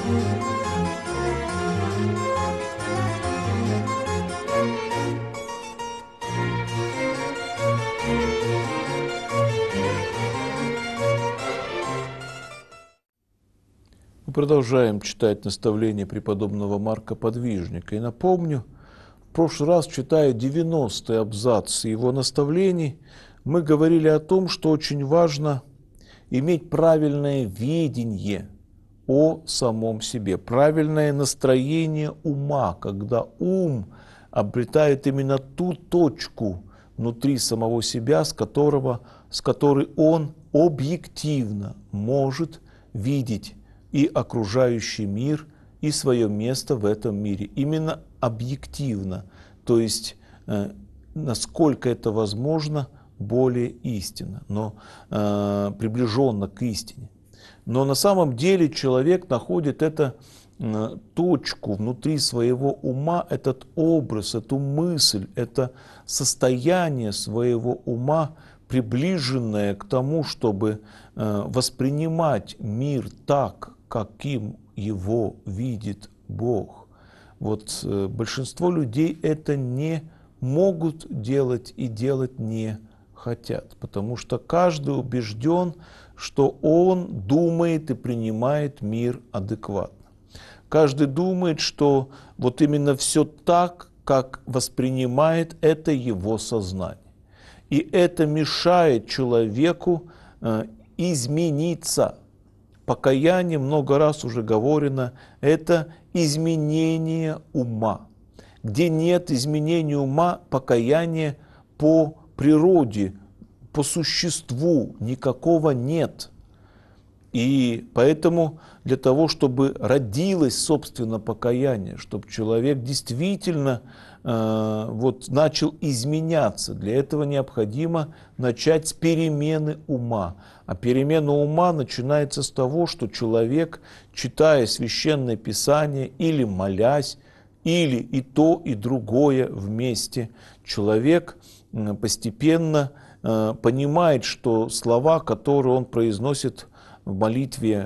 Мы продолжаем читать наставления преподобного Марка Подвижника. И напомню, в прошлый раз, читая 90-й абзац его наставлений, мы говорили о том, что очень важно иметь правильное видение о самом себе, правильное настроение ума, когда ум обретает именно ту точку внутри самого себя, с которой он объективно может видеть и окружающий мир, и свое место в этом мире. Именно объективно, то есть насколько это возможно, более истинно, но приближенно к истине. Но на самом деле человек находит эту точку внутри своего ума, этот образ, эту мысль, это состояние своего ума, приближенное к тому, чтобы воспринимать мир так, каким его видит Бог. Вот большинство людей это не могут делать и делать не хотят, потому что каждый убежден, что он думает и принимает мир адекватно. Каждый думает, что вот именно все так, как воспринимает это его сознание. И это мешает человеку измениться. Покаяние, много раз уже говорено, это изменение ума. Где нет изменения ума, покаяние по природе, по существу никакого нет. И поэтому для того, чтобы родилось, собственно, покаяние, чтобы человек действительно начал изменяться, для этого необходимо начать с перемены ума. А перемена ума начинается с того, что человек, читая Священное Писание или молясь, или и то, и другое вместе, человек постепенно понимает, что слова, которые он произносит в молитве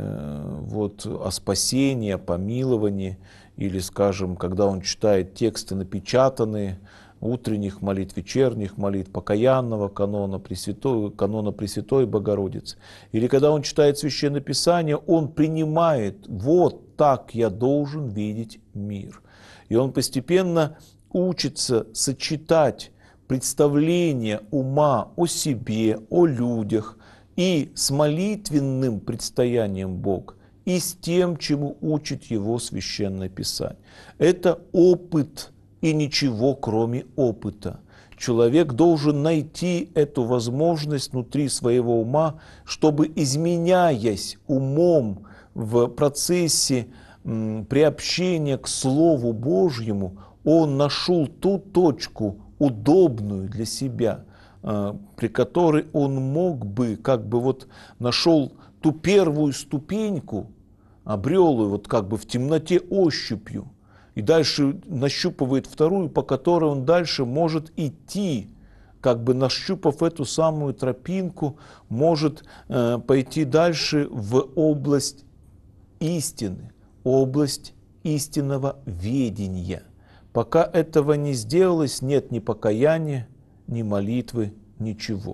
о спасении, о помиловании, или, скажем, когда он читает тексты напечатанные, утренних молитв, вечерних молитв, покаянного канона Пресвятой Богородицы, или когда он читает Священное Писание, он принимает: вот так я должен видеть мир. И он постепенно учится сочетать представление ума о себе, о людях, и с молитвенным предстоянием Бога, и с тем, чему учит его Священное Писание. Это опыт и ничего, кроме опыта. Человек должен найти эту возможность внутри своего ума, чтобы, изменяясь умом в процессе приобщения к Слову Божьему, он нашел ту точку, удобную для себя, при которой он мог бы, нашел ту первую ступеньку, обрел ее в темноте ощупью, и дальше нащупывает вторую, по которой он дальше может идти, нащупав эту самую тропинку, может пойти дальше в область истины, область истинного ведения. Пока этого не сделалось, нет ни покаяния, ни молитвы, ничего.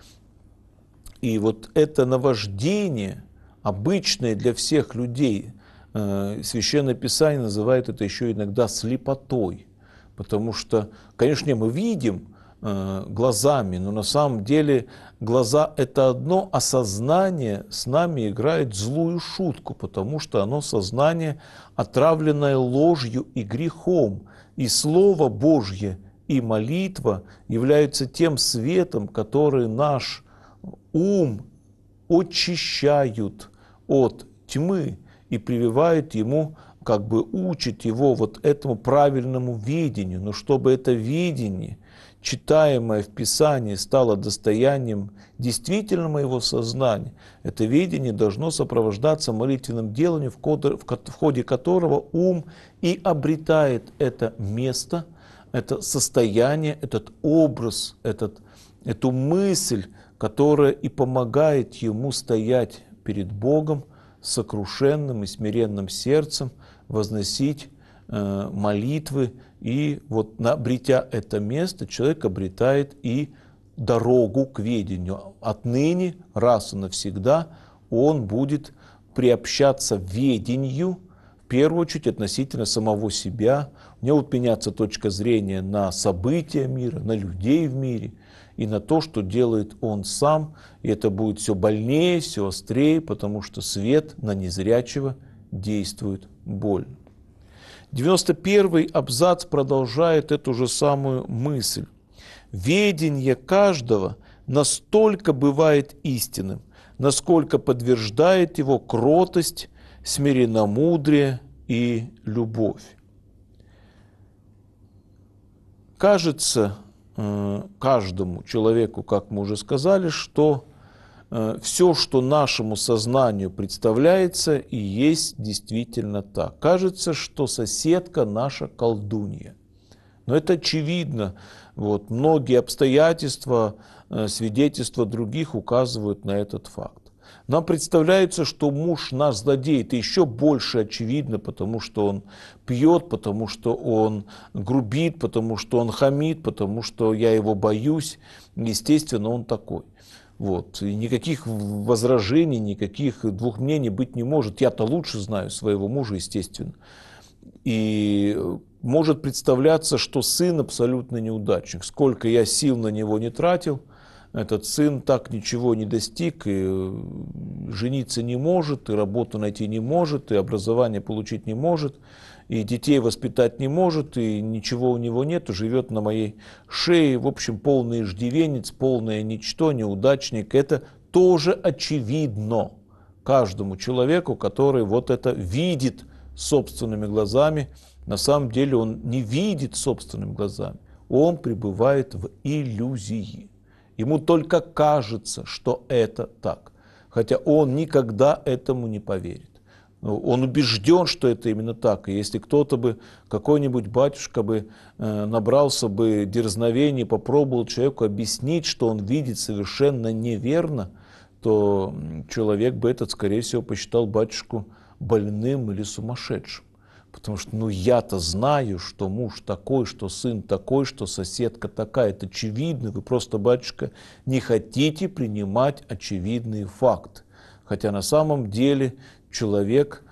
И вот это наваждение, обычное для всех людей, Священное Писание называет это еще иногда слепотой. Потому что, конечно, мы видим глазами, но на самом деле глаза это одно, а сознание с нами играет злую шутку, потому что оно сознание, отравленное ложью и грехом. И Слово Божье и молитва являются тем светом, который наш ум очищают от тьмы и прививают ему, учат его этому правильному видению. Но чтобы это видение, читаемое в Писании, стало достоянием действительно моего сознания, это видение должно сопровождаться молитвенным деланием, в ходе которого ум и обретает это место, это состояние, этот образ, эту мысль, которая и помогает ему стоять перед Богом сокрушенным и смиренным сердцем возносить молитвы. И вот обретя это место, человек обретает и дорогу к ведению. Отныне, раз и навсегда, он будет приобщаться к ведению, в первую очередь относительно самого себя. У него будет меняться точка зрения на события мира, на людей в мире и на то, что делает он сам. И это будет все больнее, все острее, потому что свет на незрячего действует больно. 91-й абзац продолжает эту же самую мысль. Ведение каждого настолько бывает истинным, насколько подтверждает его кротость, смиренномудрие и любовь. Кажется каждому человеку, как мы уже сказали, что все, что нашему сознанию представляется, и есть действительно так. Кажется, что соседка наша колдунья. Но это очевидно. Вот, многие обстоятельства, свидетельства других указывают на этот факт. Нам представляется, что муж наш злодей. Это еще больше очевидно, потому что он пьет, потому что он грубит, потому что он хамит, потому что я его боюсь. Естественно, он такой. Вот. И никаких возражений, никаких двух мнений быть не может. Я-то лучше знаю своего мужа, естественно. И может представляться, что сын абсолютно неудачник. Сколько я сил на него не тратил, этот сын так ничего не достиг, и жениться не может, и работу найти не может, и образование получить не может, и детей воспитать не может, и ничего у него нет, живет на моей шее. В общем, полный иждивенец, полное ничто, неудачник. Это тоже очевидно каждому человеку, который вот это видит собственными глазами. На самом деле он не видит собственными глазами, он пребывает в иллюзии. Ему только кажется, что это так, хотя он никогда этому не поверит. Он убежден, что это именно так. И если кто-то бы, какой-нибудь батюшка бы набрался бы дерзновения, попробовал человеку объяснить, что он видит совершенно неверно, то человек бы этот, скорее всего, посчитал батюшку больным или сумасшедшим. Потому что, я-то знаю, что муж такой, что сын такой, что соседка такая. Это очевидно. Вы просто, батюшка, не хотите принимать очевидный факт. Хотя на самом деле человек,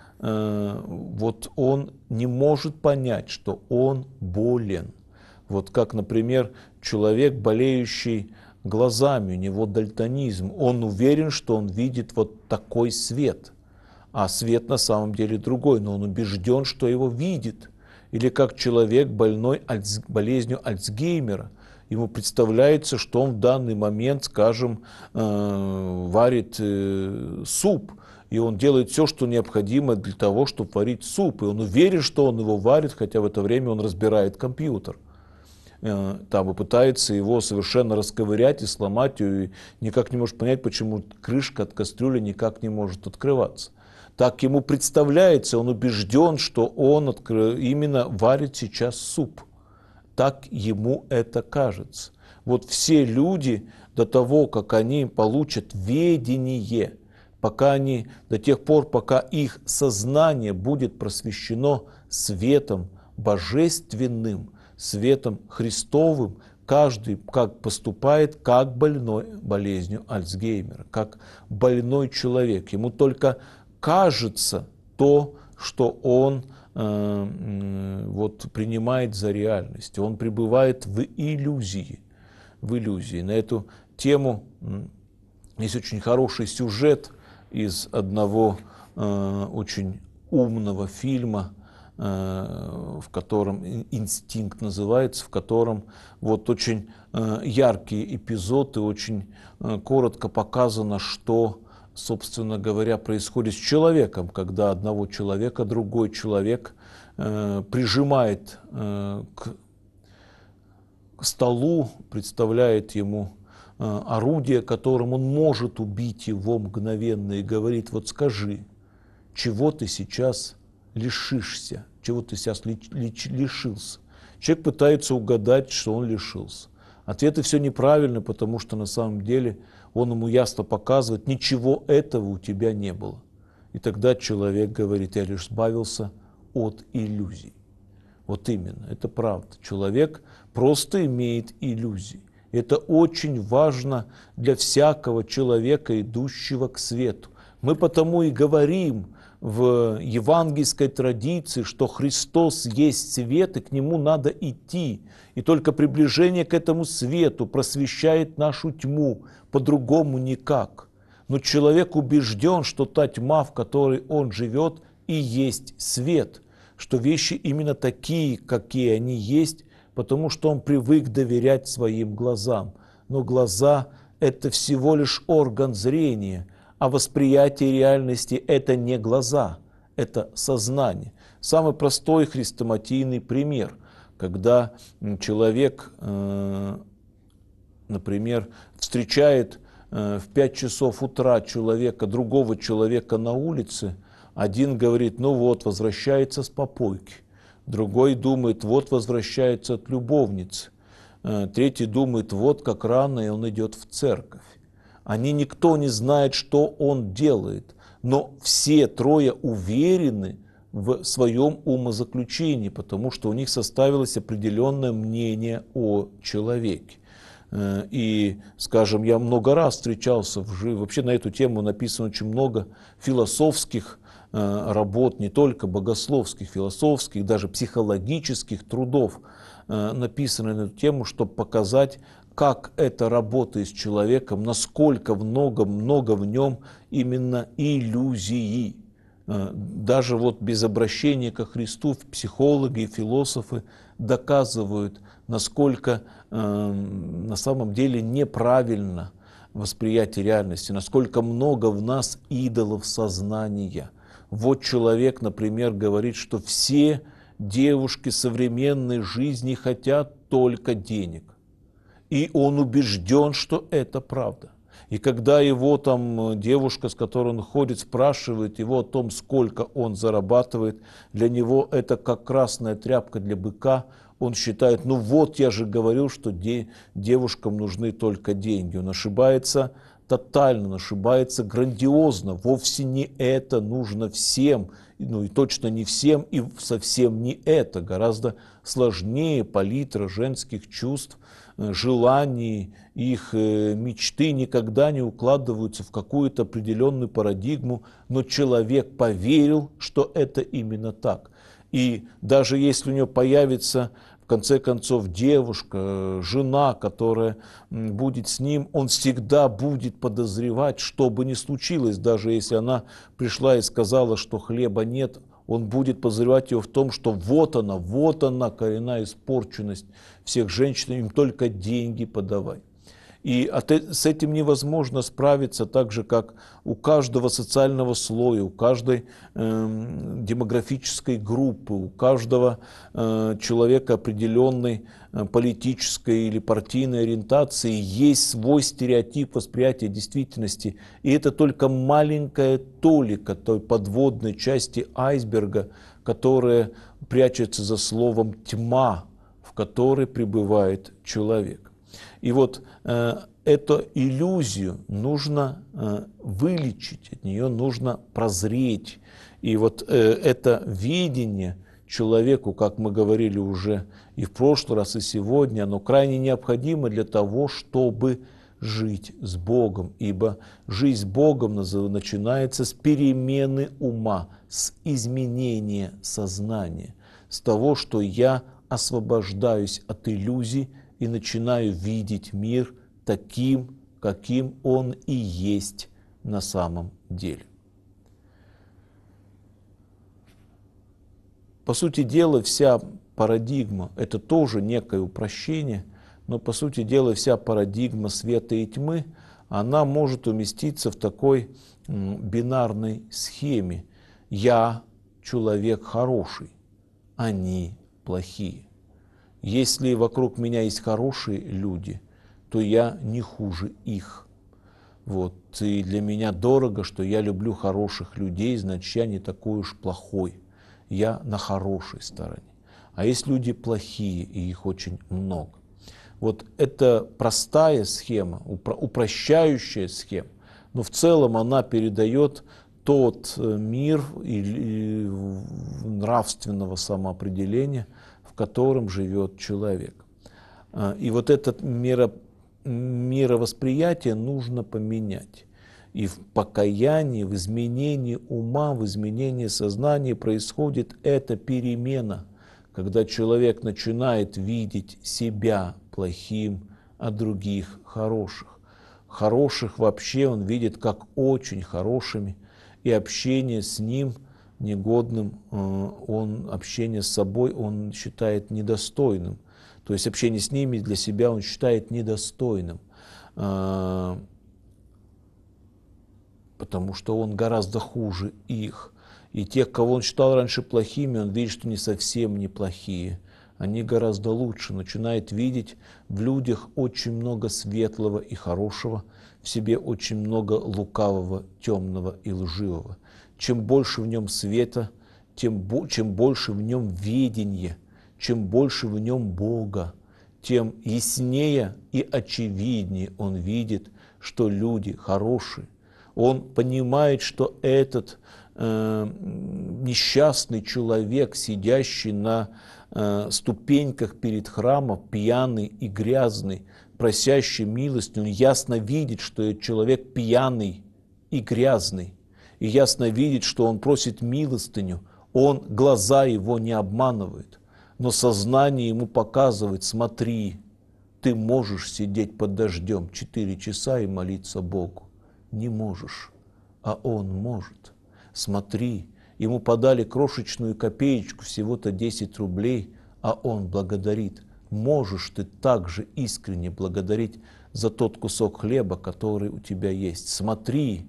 вот он не может понять, что он болен. Вот как, например, человек, болеющий глазами, у него дальтонизм. Он уверен, что он видит вот такой свет. А свет на самом деле другой, но он убежден, что его видит. Или как человек, больной болезнью Альцгеймера. Ему представляется, что он в данный момент, скажем, варит суп. И он делает все, что необходимо для того, чтобы варить суп. И он уверен, что он его варит, хотя в это время он разбирает компьютер. Там и пытается его совершенно расковырять и сломать. И никак не может понять, почему крышка от кастрюли никак не может открываться. Так ему представляется, он убежден, что он именно варит сейчас суп. Так ему это кажется. Вот все люди до того, как они получат ведение, до тех пор, пока их сознание будет просвещено светом божественным, светом Христовым, каждый как поступает, как больной болезнью Альцгеймера, как больной человек. Ему только кажется то, что он принимает за реальность. Он пребывает в иллюзии. На эту тему есть очень хороший сюжет из одного очень умного фильма, в котором «Инстинкт» называется, в котором вот очень яркий эпизод и очень коротко показано, что, собственно говоря, происходит с человеком, когда одного человека другой человек прижимает к столу, представляет ему орудие, которым он может убить его мгновенно, и говорит: вот скажи, чего ты сейчас лишишься, чего ты сейчас лишился. Человек пытается угадать, что он лишился. Ответы все неправильно, потому что на самом деле он ему ясно показывает: ничего этого у тебя не было. И тогда человек говорит: я лишь избавился от иллюзий. Вот именно, это правда. Человек просто имеет иллюзии. Это очень важно для всякого человека, идущего к свету. Мы потому и говорим в евангельской традиции, что Христос есть свет, и к Нему надо идти. И только приближение к этому свету просвещает нашу тьму, по-другому никак. Но человек убежден, что та тьма, в которой он живет, и есть свет, что вещи именно такие, какие они есть, потому что он привык доверять своим глазам. Но глаза – это всего лишь орган зрения, а восприятие реальности – это не глаза, это сознание. Самый простой хрестоматийный пример, когда человек, например, встречает в 5 часов утра другого человека на улице, один говорит: ну вот, возвращается с попойки. Другой думает: вот, возвращается от любовницы. Третий думает: вот как рано, и он идет в церковь. Никто не знает, что он делает, но все трое уверены в своем умозаключении, потому что у них составилось определенное мнение о человеке. И, скажем, я много раз встречался вообще на эту тему написано очень много философских работ, не только богословских, философских, даже психологических трудов написано на эту тему, чтобы показать, как это работает с человеком, насколько много в нем именно иллюзии. Даже вот без обращения ко Христу психологи и философы доказывают, насколько на самом деле неправильно восприятие реальности, насколько много в нас идолов сознания. Вот человек, например, говорит, что все девушки современной жизни хотят только денег. И он убежден, что это правда. И когда его там девушка, с которой он ходит, спрашивает его о том, сколько он зарабатывает, для него это как красная тряпка для быка. Он считает: ну вот, я же говорил, что девушкам нужны только деньги. Он ошибается тотально, он ошибается грандиозно. Вовсе не это нужно всем, ну и точно не всем, и совсем не это. Гораздо сложнее палитра женских чувств, желаний, их мечты никогда не укладываются в какую-то определенную парадигму, но человек поверил, что это именно так. И даже если у него появится в конце концов девушка, жена, которая будет с ним, он всегда будет подозревать, что бы ни случилось, даже если она пришла и сказала, что хлеба нет, он будет подозревать ее в том, что вот она, коренная испорченность всех женщин, им только деньги подавай. И с этим невозможно справиться так же, как у каждого социального слоя, у каждой демографической группы, у каждого человека определенной политической или партийной ориентации есть свой стереотип восприятия действительности. И это только маленькая толика той подводной части айсберга, которая прячется за словом «тьма», в которой пребывает человек. И вот эту иллюзию нужно вылечить, от нее нужно прозреть. И вот это видение человеку, как мы говорили уже и в прошлый раз, и сегодня, оно крайне необходимо для того, чтобы жить с Богом. Ибо жизнь с Богом начинается с перемены ума, с изменения сознания, с того, что я освобождаюсь от иллюзий и начинаю видеть мир таким, каким он и есть на самом деле. По сути дела, вся парадигма – это тоже некое упрощение, но по сути дела вся парадигма света и тьмы, она может уместиться в такой бинарной схеме. Я человек хороший, они плохие. Если вокруг меня есть хорошие люди, то я не хуже их. Вот. И для меня дорого, что я люблю хороших людей, значит, я не такой уж плохой. Я на хорошей стороне. А есть люди плохие, и их очень много. Вот это простая схема, упрощающая схема, но в целом она передает тот мир или нравственного самоопределения, в котором живет человек. И вот это мировосприятие нужно поменять. И в покаянии, в изменении ума, в изменении сознания происходит эта перемена, когда человек начинает видеть себя плохим, а других хороших. Хороших вообще он видит как очень хорошими, и общение с ним негодным, общение с собой он считает недостойным. То есть общение с ними для себя он считает недостойным, потому что он гораздо хуже их. И тех, кого он считал раньше плохими, он видит, что они совсем не плохие. Они гораздо лучше. Начинает видеть в людях очень много светлого и хорошего, в себе очень много лукавого, темного и лживого. Чем больше в нем света, чем больше в нем ведения, чем больше в нем Бога, тем яснее и очевиднее он видит, что люди хорошие. Он понимает, что этот несчастный человек, сидящий на ступеньках перед храмом, пьяный и грязный, просящий милости, он ясно видит, что этот человек пьяный и грязный, и ясно видит, что он просит милостыню, глаза его не обманывают, но сознание ему показывает: смотри, ты можешь сидеть под дождем 4 часа и молиться Богу. Не можешь, а он может. Смотри, ему подали крошечную копеечку, всего-то 10 рублей, а он благодарит. Можешь ты также искренне благодарить за тот кусок хлеба, который у тебя есть. Смотри,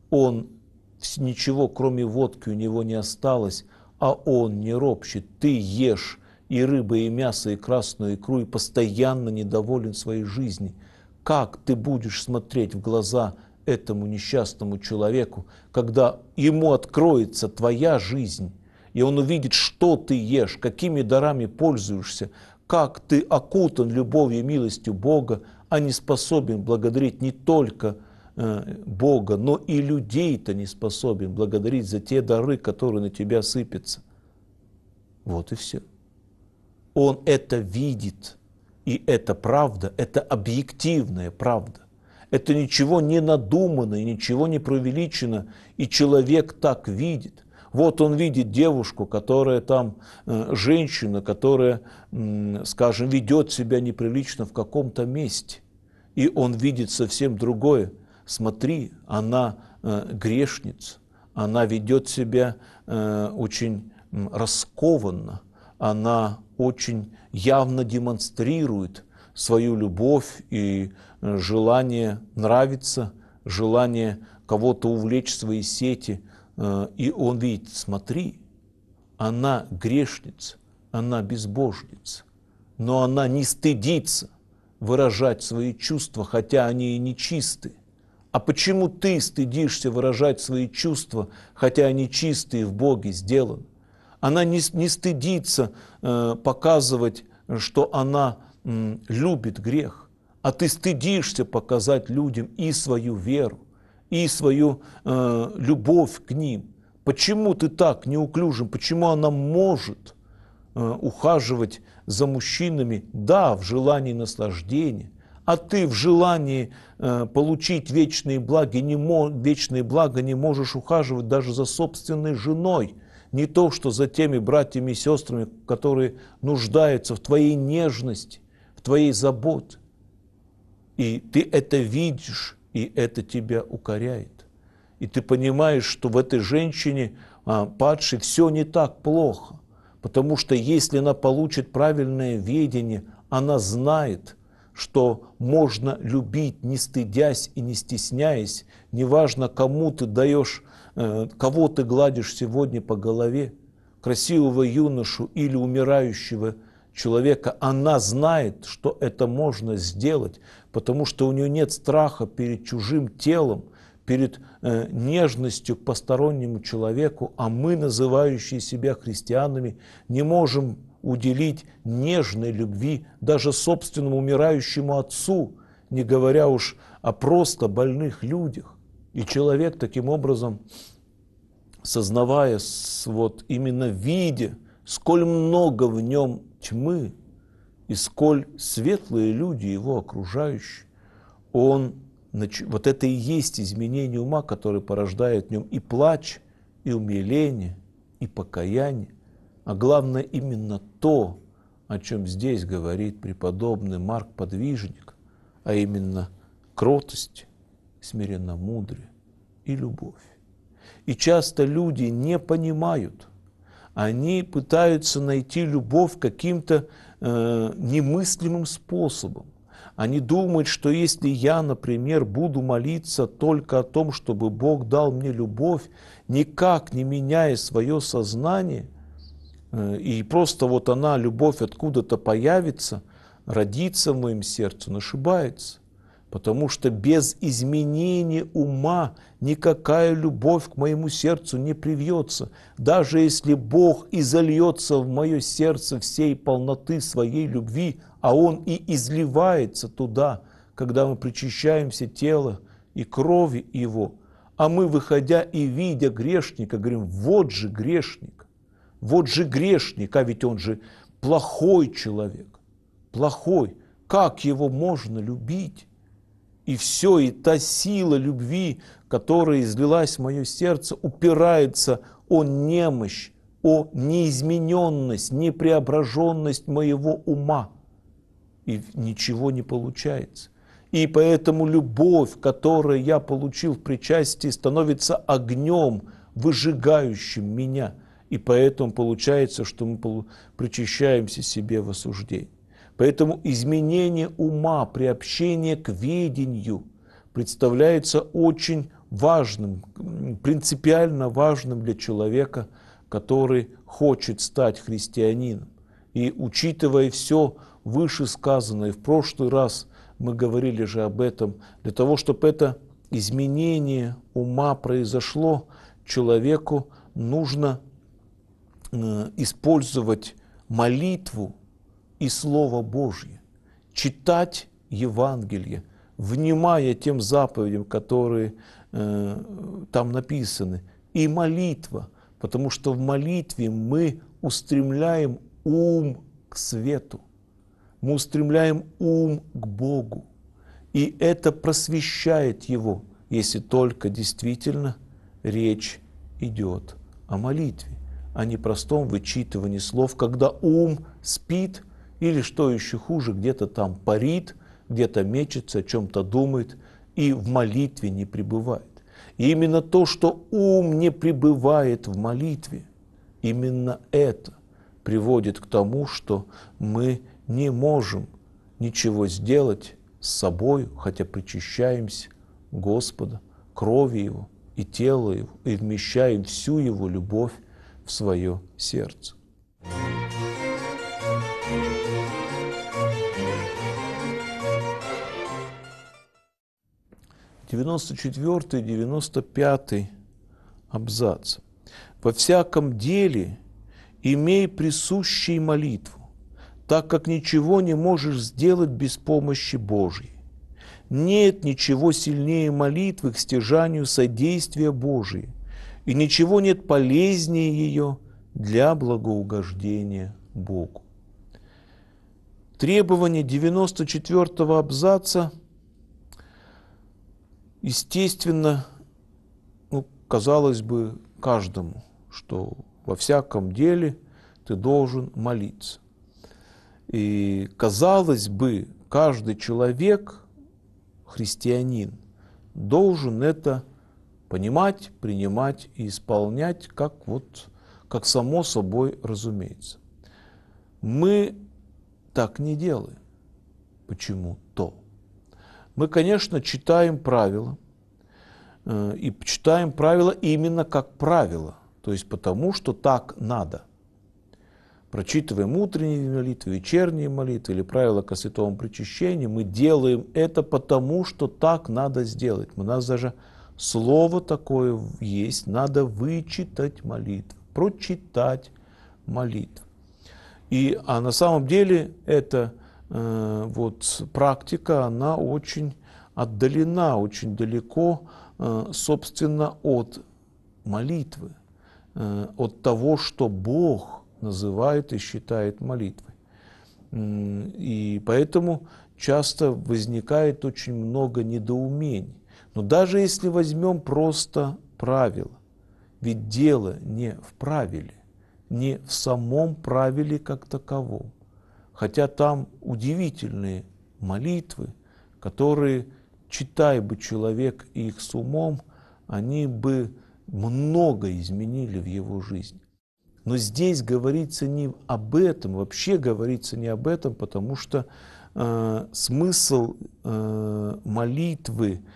ничего кроме водки у него не осталось, а он не ропщет. Ты ешь и рыбы, и мясо, и красную икру, и постоянно недоволен своей жизнью. Как ты будешь смотреть в глаза этому несчастному человеку, когда ему откроется твоя жизнь, и он увидит, что ты ешь, какими дарами пользуешься, как ты окутан любовью и милостью Бога, а не способен благодарить не только Бога, но и людей-то не способен благодарить за те дары, которые на тебя сыпятся. Вот и все. Он это видит, и это правда, это объективная правда. Это ничего не надумано, и ничего не преувеличено, и человек так видит. Вот он видит девушку, которая женщина, которая, скажем, ведет себя неприлично в каком-то месте, и он видит совсем другое. Смотри, она грешница, она ведет себя очень раскованно, она очень явно демонстрирует свою любовь и желание нравиться, желание кого-то увлечь в свои сети. И он видит: смотри, она грешница, она безбожница, но она не стыдится выражать свои чувства, хотя они и нечисты. А почему ты стыдишься выражать свои чувства, хотя они чистые в Боге сделаны? Она не стыдится показывать, что она любит грех, а ты стыдишься показать людям и свою веру, и свою любовь к ним. Почему ты так неуклюжим? Почему она может ухаживать за мужчинами, да, в желании наслаждения, а ты в желании получить вечные блага не можешь ухаживать даже за собственной женой, не то что за теми братьями и сестрами, которые нуждаются в твоей нежности, в твоей заботе. И ты это видишь, и это тебя укоряет. И ты понимаешь, что в этой женщине падшей все не так плохо, потому что если она получит правильное ведение, она знает, что можно любить, не стыдясь и не стесняясь, неважно, кому ты даешь, кого ты гладишь сегодня по голове, красивого юношу или умирающего человека, она знает, что это можно сделать, потому что у нее нет страха перед чужим телом, перед нежностью к постороннему человеку, а мы, называющие себя христианами, не можем уделить нежной любви даже собственному умирающему отцу, не говоря уж о просто больных людях. И человек таким образом сознавая, вот именно видя, сколь много в нем тьмы и сколь светлые люди его окружающие, он, вот это и есть изменение ума, которое порождает в нем и плач, и умиление, и покаяние, а главное именно то, о чем здесь говорит преподобный Марк Подвижник, а именно кротость, смиренномудрие и любовь. И часто люди не понимают, они пытаются найти любовь каким-то немыслимым способом. Они думают, что если я, например, буду молиться только о том, чтобы Бог дал мне любовь, никак не меняя свое сознание, и просто вот она, любовь, откуда-то появится, родится в моем сердце, он ошибается. Потому что без изменения ума никакая любовь к моему сердцу не привьется. Даже если Бог изольется в мое сердце всей полноты своей любви, а Он и изливается туда, когда мы причащаемся тела и крови Его, а мы, выходя и видя грешника, говорим: вот же грешник, а ведь он же плохой человек, плохой, как его можно любить? И все, и та сила любви, которая излилась в мое сердце, упирается о немощь, о неизмененность, непреображенность моего ума. И ничего не получается. И поэтому любовь, которую я получил в причастии, становится огнем, выжигающим меня. И поэтому получается, что мы причащаемся себе в осуждении. Поэтому изменение ума, приобщение к ведению представляется очень важным, принципиально важным для человека, который хочет стать христианином. И учитывая все вышесказанное, в прошлый раз мы говорили же об этом, для того, чтобы это изменение ума произошло, человеку нужно использовать молитву и Слово Божье, читать Евангелие, внимая тем заповедям, которые там написаны, и молитва, потому что в молитве мы устремляем ум к свету, мы устремляем ум к Богу, и это просвещает его, если только действительно речь идет о молитве, а не простом вычитывании слов, когда ум спит, или, что еще хуже, где-то там парит, где-то мечется, о чем-то думает и в молитве не пребывает. И именно то, что ум не пребывает в молитве, именно это приводит к тому, что мы не можем ничего сделать с собой, хотя причащаемся Господа, крови Его и тела Его, и вмещаем всю Его любовь в свое сердце. 94-й, 95-й абзац. «Во всяком деле имей присущей молитву, так как ничего не можешь сделать без помощи Божьей. Нет ничего сильнее молитвы к стяжанию содействия Божия, и ничего нет полезнее ее для благоугождения Богу». Требование 94-го абзаца, естественно, казалось бы, каждому, что во всяком деле ты должен молиться. И, казалось бы, каждый человек, христианин, должен это понимать, принимать и исполнять, как само собой разумеется. Мы так не делаем. Почему-то. Мы, конечно, читаем правила, и читаем правила именно как правило, то есть потому, что так надо. Прочитываем утренние молитвы, вечерние молитвы или правила ко святому причащению, мы делаем это потому, что так надо сделать. У нас даже слово такое есть, надо вычитать молитву, прочитать молитву. А на самом деле эта практика, она очень отдалена, очень далеко, собственно, от молитвы. от того, что Бог называет и считает молитвой. И поэтому часто возникает очень много недоумений. Но даже если возьмем просто правило, ведь дело не в правиле, не в самом правиле как таковом. Хотя там удивительные молитвы, которые, читая бы человек их с умом, они бы много изменили в его жизни. Но здесь говорится не об этом, вообще говорится не об этом, потому что смысл молитвы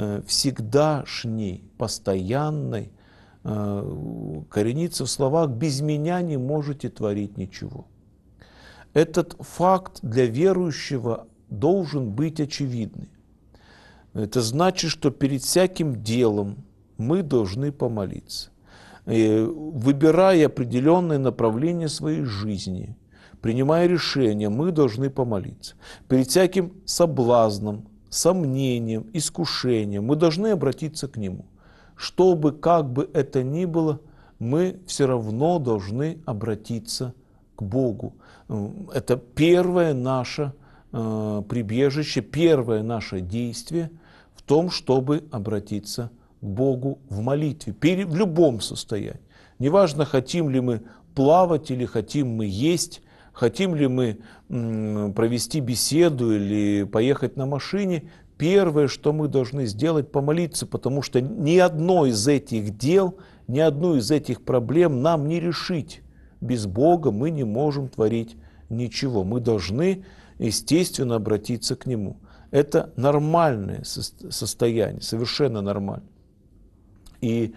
всегдашней, постоянной, коренится в словах «без меня не можете творить ничего». Этот факт для верующего должен быть очевидный. Это значит, что перед всяким делом мы должны помолиться. Выбирая определенное направление своей жизни, принимая решения, мы должны помолиться. Перед всяким соблазном, сомнением, искушением мы должны обратиться к Нему. Чтобы, как бы это ни было, мы все равно должны обратиться к Богу. Это первое наше прибежище, первое наше действие в том, чтобы обратиться к Богу в молитве, в любом состоянии. Неважно, хотим ли мы плавать или хотим мы есть, хотим ли мы провести беседу или поехать на машине, первое, что мы должны сделать, помолиться, потому что ни одно из этих дел, ни одну из этих проблем нам не решить. Без Бога мы не можем творить ничего. Мы должны, естественно, обратиться к Нему. Это нормальное состояние, совершенно нормально. И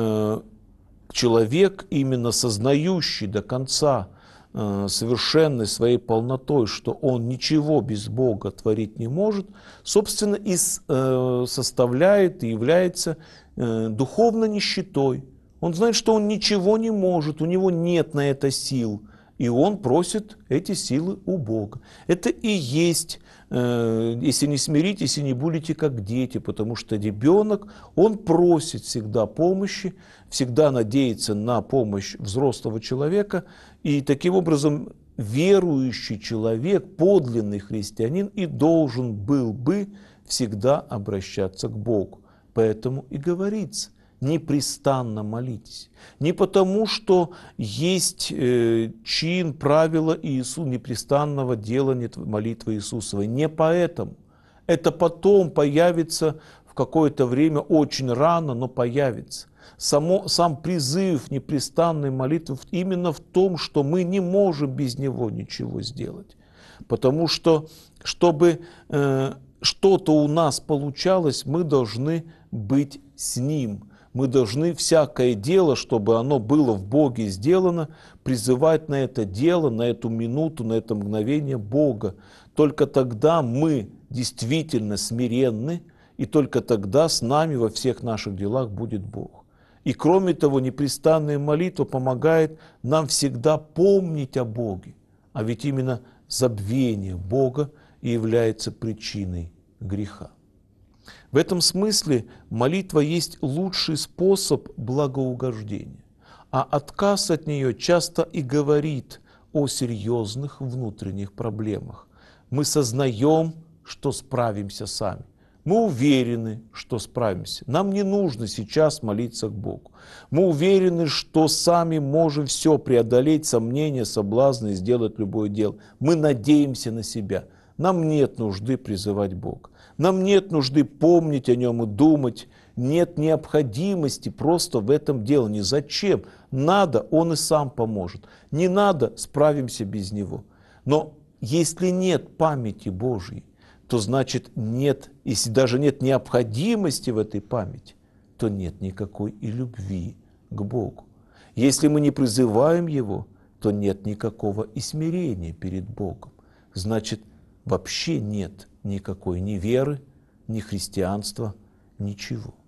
человек, именно сознающий до конца совершенной своей полнотой, что он ничего без Бога творить не может, собственно, и составляет и является духовной нищетой. Он знает, что он ничего не может, у него нет на это сил, и он просит эти силы у Бога. Это и есть, если не смиритесь и не будете как дети, потому что ребенок, он просит всегда помощи, всегда надеется на помощь взрослого человека, и таким образом верующий человек, подлинный христианин, и должен был бы всегда обращаться к Богу. Поэтому и говорится: непрестанно молитесь. Не потому, что есть чин, правило непрестанного делания молитвы Иисусовой. Не поэтому. Это потом появится в какое-то время, очень рано, но появится. Сам призыв непрестанной молитвы именно в том, что мы не можем без него ничего сделать. Потому что, чтобы что-то у нас получалось, мы должны быть с Ним. Мы должны всякое дело, чтобы оно было в Боге сделано, призывать на это дело, на эту минуту, на это мгновение Бога. Только тогда мы действительно смиренны, и только тогда с нами во всех наших делах будет Бог. И кроме того, непрестанная молитва помогает нам всегда помнить о Боге. А ведь именно забвение Бога и является причиной греха. В этом смысле молитва есть лучший способ благоугождения, а отказ от нее часто и говорит о серьезных внутренних проблемах. Мы сознаем, что справимся сами. Мы уверены, что справимся. Нам не нужно сейчас молиться к Богу. Мы уверены, что сами можем все преодолеть, сомнения, соблазны и сделать любое дело. Мы надеемся на себя. Нам нет нужды призывать Бога. Нам нет нужды помнить о Нем и думать. Нет необходимости просто в этом делании. Зачем? Надо, Он и сам поможет. Не надо, справимся без Него. Но если нет памяти Божьей, то значит нет, если даже нет необходимости в этой памяти, то нет никакой и любви к Богу. Если мы не призываем Его, то нет никакого и смирения перед Богом. Значит, вообще нет никакой ни веры, ни христианства, ничего.